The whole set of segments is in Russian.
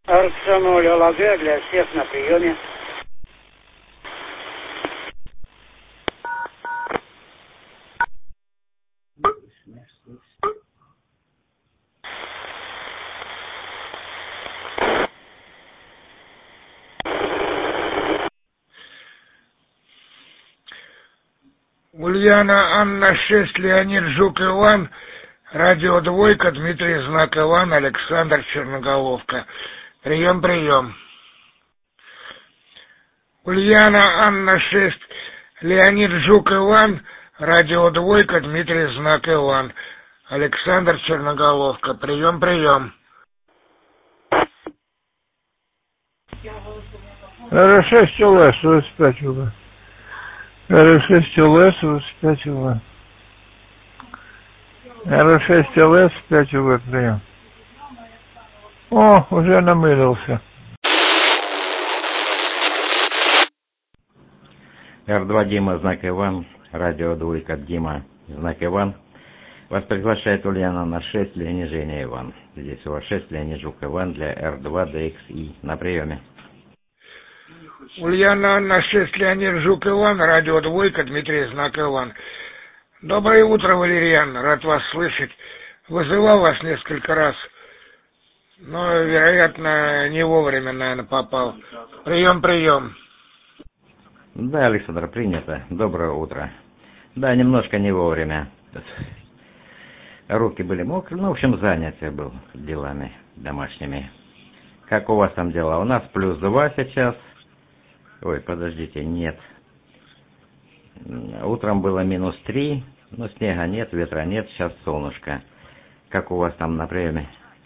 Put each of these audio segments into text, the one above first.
Арсенал Лаге для всех на приеме. Ульяна Анна 6, Леонид Жук Иван, радио Двойка, Дмитрий Знак Иван, Александр Черноголовка. Прием. Ульяна Анна 6, Леонид Жук Иван, радио Двойка, Дмитрий Знак Иван, Александр Черноголовка. Прием. R6 ЛС, 25 УВ. R6 ЛС, 25 УВ. R6 ЛС, 5 УВ, прием. О, уже намылился. Р2 Дима, Знак Иван, радио Двойка, Дима, Знак Иван. Вас приглашает Ульяна на 6, Леонид Женя Иван. Здесь у вас 6, Леонид Жук Иван для Р2 DXI на приеме. Ульяна Анна 6, Леонид Жук Иван, радио Двойка, Дмитрий Знак Иван. Доброе утро, Валерьян, рад вас слышать. Вызывал вас несколько раз, но, вероятно, не вовремя, наверное, попал. Прием. Да, Александр, принято. Доброе утро. Да, немножко не вовремя. Руки были мокрые, в общем, занят я был делами домашними. Как у вас там дела? У нас +2 сейчас. Ой, подождите, нет. Утром было -3, но снега нет, ветра нет, сейчас солнышко. Как у вас там на приеме?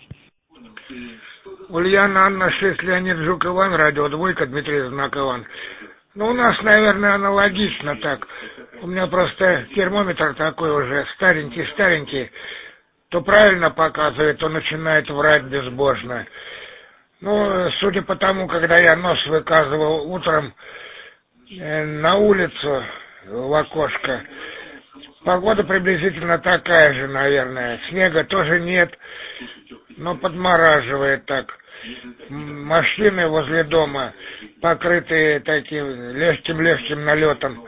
Ульяна Анна 6, Леонид Жук Иван, радио Двойка, Дмитрий Знак Иван. Ну, у нас, наверное, аналогично так. У меня просто термометр такой уже старенький. То правильно показывает, то начинает врать безбожно. Ну, судя по тому, когда я нос выказывал утром на улицу в окошко, погода приблизительно такая же, наверное. Снега тоже нет, но подмораживает так. Машины возле дома покрытые таким легким налетом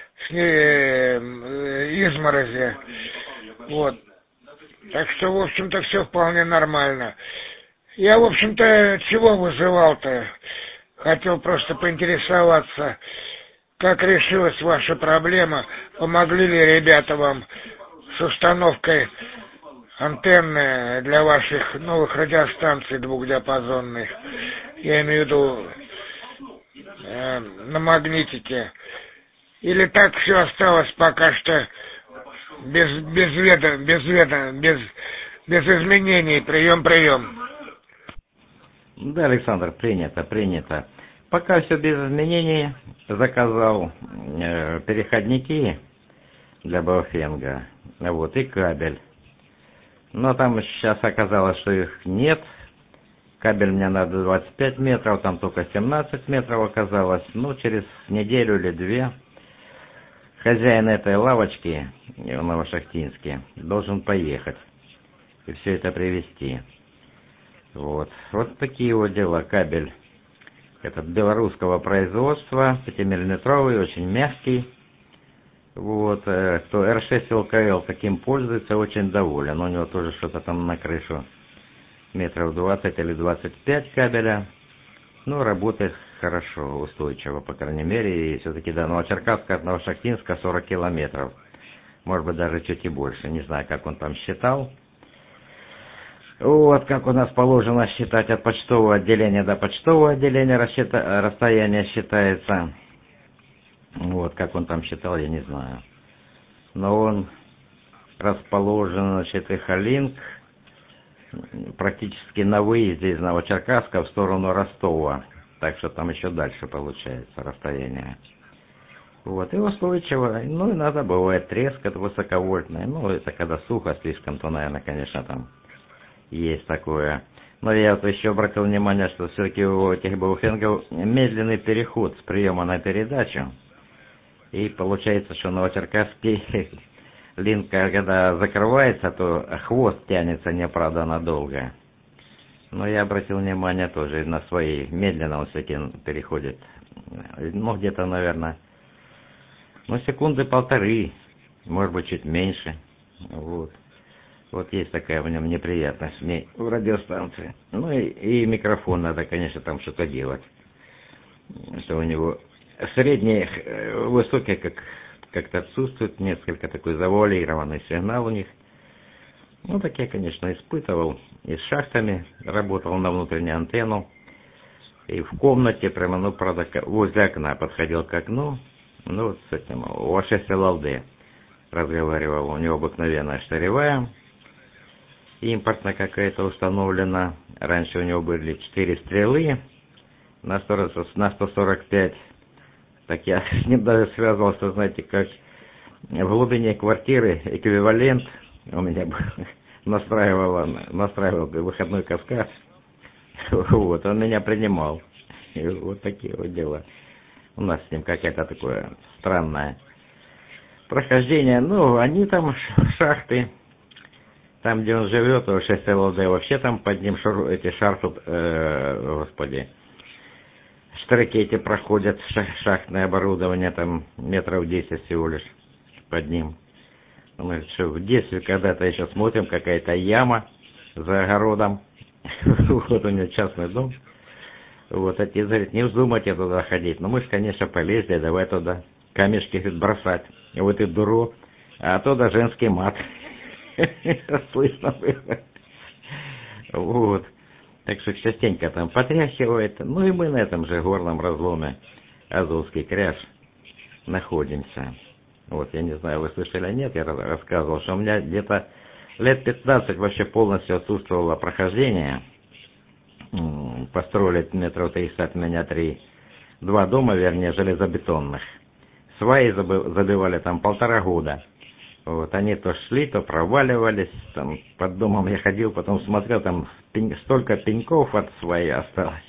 изморози. Вот. Так что, в общем-то, все вполне нормально. Я, в общем-то, чего вызывал-то? Хотел просто поинтересоваться, как решилась ваша проблема, помогли ли ребята вам с установкой антенны для ваших новых радиостанций двухдиапазонных. Я имею в виду на магнитике. Или так все осталось пока что без изменений. Прием. Да, Александр, принято. Пока все без изменений. Заказал переходники для Баофенга. Вот, и кабель. Но там сейчас оказалось, что их нет. Кабель мне надо 25 метров, там только 17 метров оказалось. Ну, через неделю или 2 хозяин этой лавочки, в Новошахтинске, должен поехать и все это привезти. Вот такие вот дела. Кабель этот белорусского производства, 5-миллиметровый, очень мягкий. Вот, кто R6 ЛКЛ таким пользуется, очень доволен. У него тоже что-то там на крышу метров 20 или 25 кабеля. Ну, работает хорошо, устойчиво, по крайней мере. И все-таки до Новочеркасска от Новошахтинска 40 километров. Может быть, даже чуть и больше. Не знаю, как он там считал. Вот, как у нас положено считать от почтового отделения до почтового отделения, расстояние считается. Вот, как он там считал, я не знаю. Но он расположен, значит, Эхолинк практически на выезде из Новочеркасска в сторону Ростова. Так что там еще дальше получается расстояние. Вот, и устойчиво. Ну, иногда бывает трескот высоковольтный. Ну, это когда сухо слишком, то, наверное, конечно, там есть такое. Но я вот еще обратил внимание, что все-таки у этих Баофенгов медленный переход с приема на передачу. И получается, что Новочеркасский линк, когда закрывается, то хвост тянется неоправданно долго. Но я обратил внимание тоже на свои, медленно он все-таки переходит. Ну, где-то, наверное, ну, секунды полторы, может быть, чуть меньше. Вот. Вот есть такая в нем неприятность мне в радиостанции. Ну и микрофон надо, конечно, там что-то делать. Что у него средний, высокий как-то отсутствует, несколько такой завуалированный сигнал у них. Ну, так я, конечно, испытывал. И с шахтами работал на внутреннюю антенну. И в комнате прямо, ну, правда, возле окна подходил к окну. Ну, вот с этим, у А6 ЛЛД разговаривал. У него обыкновенная штыревая. Импортная какая-то установлена. Раньше у него были 4 стрелы на 145. Так я с ним даже связывался, знаете, как в глубине квартиры эквивалент у меня был, настраивал выходной каскад. Вот, он меня принимал. И вот такие вот дела. У нас с ним какое-то такое странное прохождение. Ну, они там шахты, там, где он живет, 6 ЛЛД, вообще там под ним эти шарфы, господи, штреки эти проходят, шахтное оборудование, там метров 10 всего лишь под ним. Мы что, в детстве когда-то еще смотрим, какая-то яма за огородом. Вот у него частный дом. Вот, отец говорит, не вздумайте туда ходить. Но мы же, конечно, полезли, давай туда камешки бросать. И вот и дуру, а оттуда женский мат. Слышно было. Вот. Так что частенько там потряхивает. Ну и мы на этом же горном разломе Азовский кряж находимся. Вот, я не знаю, вы слышали или нет, я рассказывал, что у меня где-то лет 15 вообще полностью отсутствовало прохождение. Построили метров 300 от меня два дома, вернее, железобетонных. Сваи забивали там 1,5 года. Вот, они то шли, то проваливались. Там под домом я ходил, потом смотрел, там столько пеньков от сваи осталось.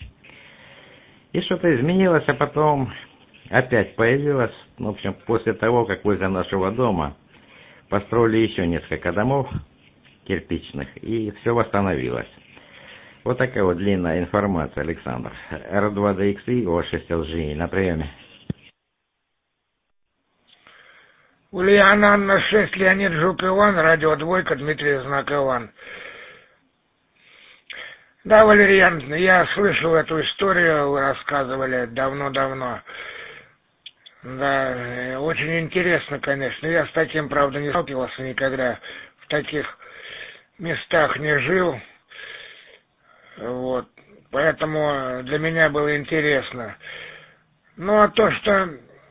И что-то изменилось, а потом опять появилось. В общем, после того, как возле нашего дома построили еще несколько домов кирпичных, и все восстановилось. Вот такая вот длинная информация, Александр. R2DXI, O6LG на приеме. Ульяна Анна 6, Леонид Жук Иван, радио Двойка, Дмитрий Знак Иван. Да, Валерьян, я слышал эту историю, вы рассказывали давно-давно. Да, очень интересно, конечно. Я с таким, правда, не сталкивался никогда. В таких местах не жил. Вот. Поэтому для меня было интересно. Ну, а то, что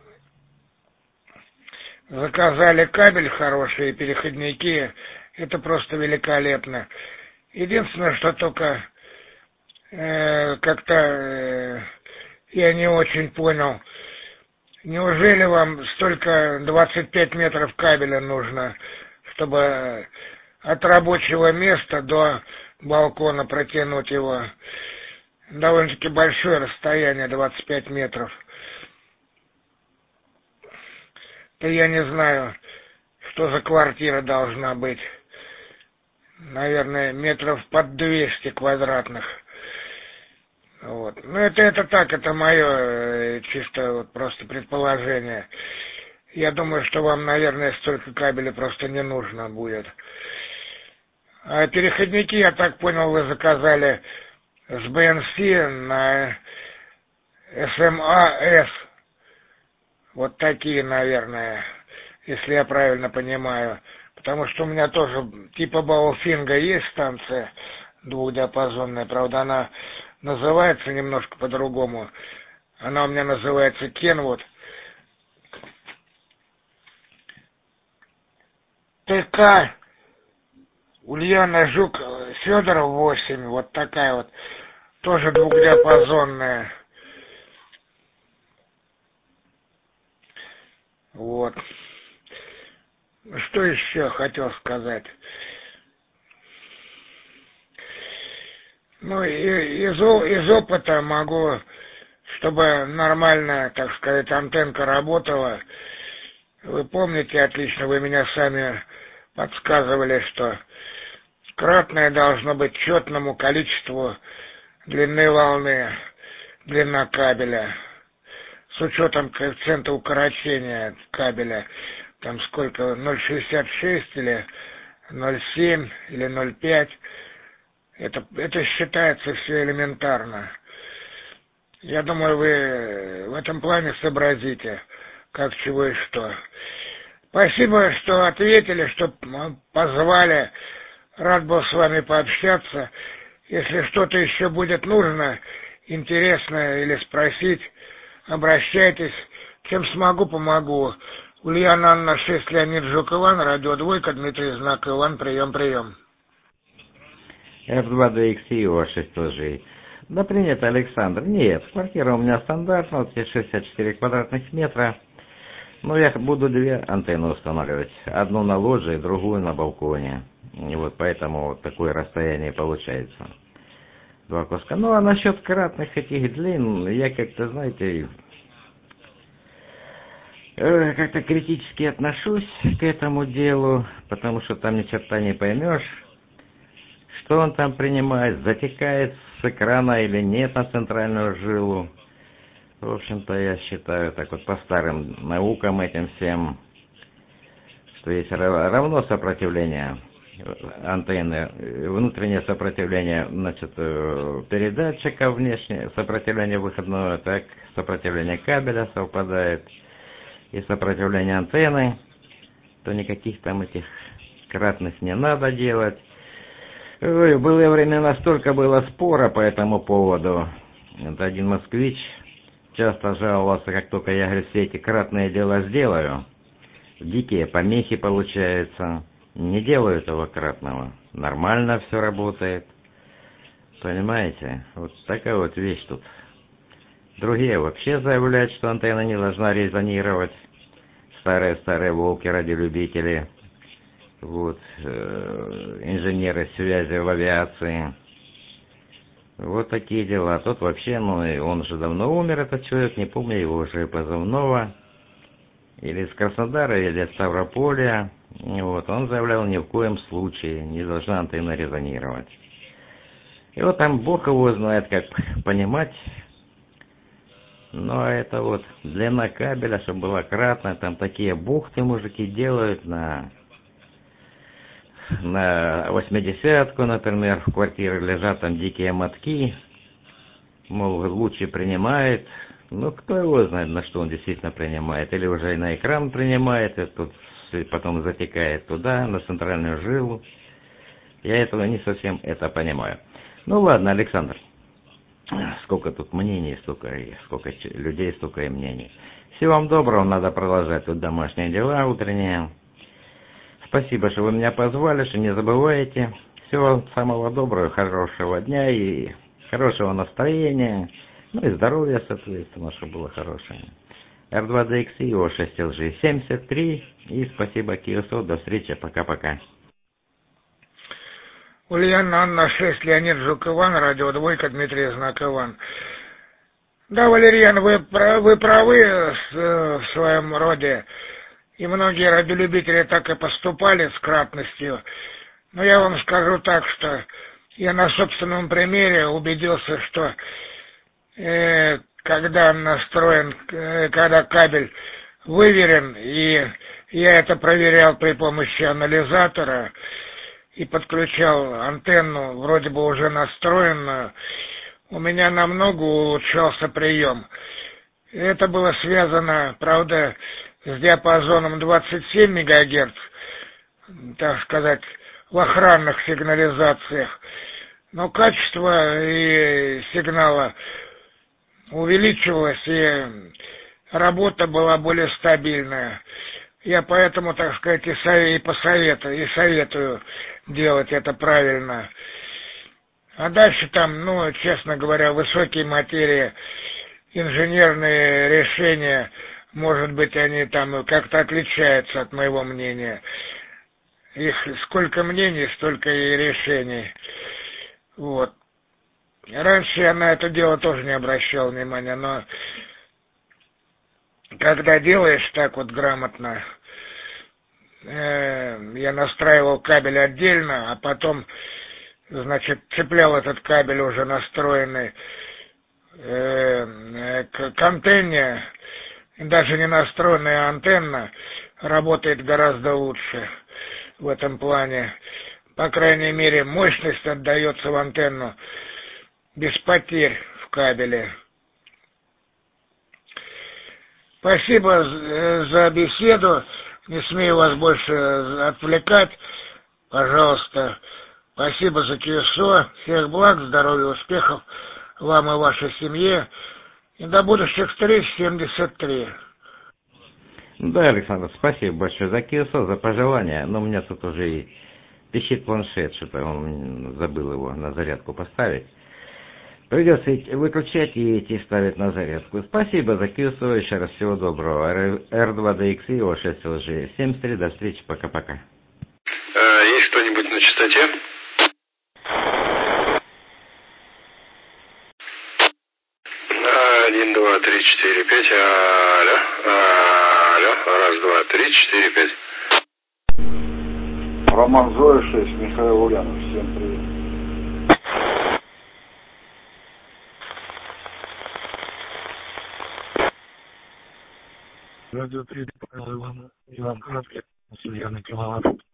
заказали кабель хороший, переходники, это просто великолепно. Единственное, что только как-то я не очень понял, неужели вам столько 25 метров кабеля нужно, чтобы от рабочего места до балкона протянуть его? Довольно-таки большое расстояние, 25 метров. Да я не знаю, что за квартира должна быть. Наверное, метров под 200 квадратных. Вот. Ну, это так, это мое чисто вот просто предположение. Я думаю, что вам, наверное, столько кабеля просто не нужно будет. А переходники, я так понял, вы заказали с BNC на SMA-S. Вот такие, наверное, если я правильно понимаю. Потому что у меня тоже типа Бауфинга есть станция двухдиапазонная. Правда, она называется немножко по-другому. Она у меня называется Kenwood. ТК Ульяна Жук Федоров 8. Вот такая вот. Тоже двухдиапазонная. Вот. Что еще хотел сказать? Ну, из опыта могу, чтобы нормально, так сказать, антенка работала. Вы помните отлично, вы меня сами подсказывали, что кратное должно быть четному количеству длины волны, длина кабеля, с учетом коэффициента укорочения кабеля, там сколько, 0,66 или 0,7 или 0,5, это считается все элементарно. Я думаю, вы в этом плане сообразите, как, чего и что. Спасибо, что ответили, что позвали. Рад был с вами пообщаться. Если что-то еще будет нужно, интересно или спросить, обращайтесь. Чем смогу, помогу. Ульяна Анна 6, Леонид Жук Иван, радио Двойка, Дмитрий Знак Иван, прием. F2DXIO 6 лжей. Да принято, Александр. Нет, квартира у меня стандартная, вот 64 квадратных метра. Но я буду две антенны устанавливать. Одну на лоджии, другую на балконе. И вот поэтому вот такое расстояние получается. Два куска. Ну а насчет кратных этих длин, я как-то, знаете, как-то критически отношусь к этому делу, потому что там ни черта не поймешь, что он там принимает, затекает с экрана или нет на центральную жилу. В общем-то, я считаю, так вот по старым наукам этим всем, что есть равно сопротивление антенны, внутреннее сопротивление, значит, передатчика, внешнее сопротивление выходное, так сопротивление кабеля совпадает, и сопротивление антенны, то никаких там этих кратных не надо делать. Ой, в былые времена столько было спора по этому поводу. Это один москвич часто жаловался, как только я, говорю, все эти кратные дела сделаю, дикие помехи получаются. Не делаю этого кратного. Нормально все работает. Понимаете? Вот такая вот вещь тут. Другие вообще заявляют, что антенна не должна резонировать. Старые волки, радиолюбители. Вот. Инженеры связи в авиации. Вот такие дела. Тот вообще, он уже давно умер, этот человек, не помню его уже позывного. Или из Краснодара, или из Ставрополя. И вот, он заявлял, ни в коем случае не должна антенна резонировать. И вот там Бог его знает, как понимать. Но это вот длина кабеля, чтобы была кратная, там такие бухты мужики делают на 80-ку, например, в квартире лежат там дикие мотки, мол, лучи принимает. Ну, кто его знает, на что он действительно принимает. Или уже на экран принимает, и тут потом затекает туда, на центральную жилу. Я этого не совсем это понимаю. Ну, ладно, Александр. Сколько тут мнений, сколько людей, столько и мнений. Всего вам доброго, надо продолжать тут домашние дела утренние. Спасибо, что вы меня позвали, что не забываете. Всего самого доброго, хорошего дня и хорошего настроения. Ну и здоровья, соответственно, чтобы было хорошее. R2DXIO 6 LG 73. И спасибо, Киосо. До встречи. Пока-пока. Ульяна Анна 6, Леонид Жук Иван, радио Двойка, Дмитрий Знак Иван. Да, Валерьян, вы правы в своем роде. И многие радиолюбители так и поступали с кратностью. Но я вам скажу так, что я на собственном примере убедился, что когда настроен, когда кабель выверен, и я это проверял при помощи анализатора и подключал антенну, вроде бы уже настроенную, у меня намного улучшался прием. Это было связано, правда, с диапазоном 27 МГц, так сказать, в охранных сигнализациях. Но качество и сигнала увеличивалось, и работа была более стабильная. Я поэтому, так сказать, и советую делать это правильно. А дальше там, честно говоря, высокие материи, инженерные решения, может быть, они там как-то отличаются от моего мнения. Их сколько мнений, столько и решений. Вот. Раньше я на это дело тоже не обращал внимания, но когда делаешь так вот грамотно, я настраивал кабель отдельно, а потом, значит, цеплял этот кабель уже настроенный к антенне, даже не настроенная антенна работает гораздо лучше в этом плане. По крайней мере, мощность отдается в антенну без потерь в кабеле. Спасибо за беседу. Не смею вас больше отвлекать. Пожалуйста. Спасибо за КСО. Всех благ, здоровья, успехов вам и вашей семье. И до будущих встреч 73. Да, Александр, спасибо большое за КСО, за пожелания. Но у меня тут уже и пищит планшет, что-то он забыл его на зарядку поставить. Придется выключать и идти ставить на зарядку. Спасибо за КСО, еще раз всего доброго. R2DX и O6 LG. 73, до встречи, пока-пока. Есть кто-нибудь на частоте? Один, два, три, четыре, пять. Алло, алло, раз, два, три, четыре, пять. Роман Зоя 6, Михаил Ульянов, всем привет. Радио 3, Иван Краткин, Ульянов, Киловатт.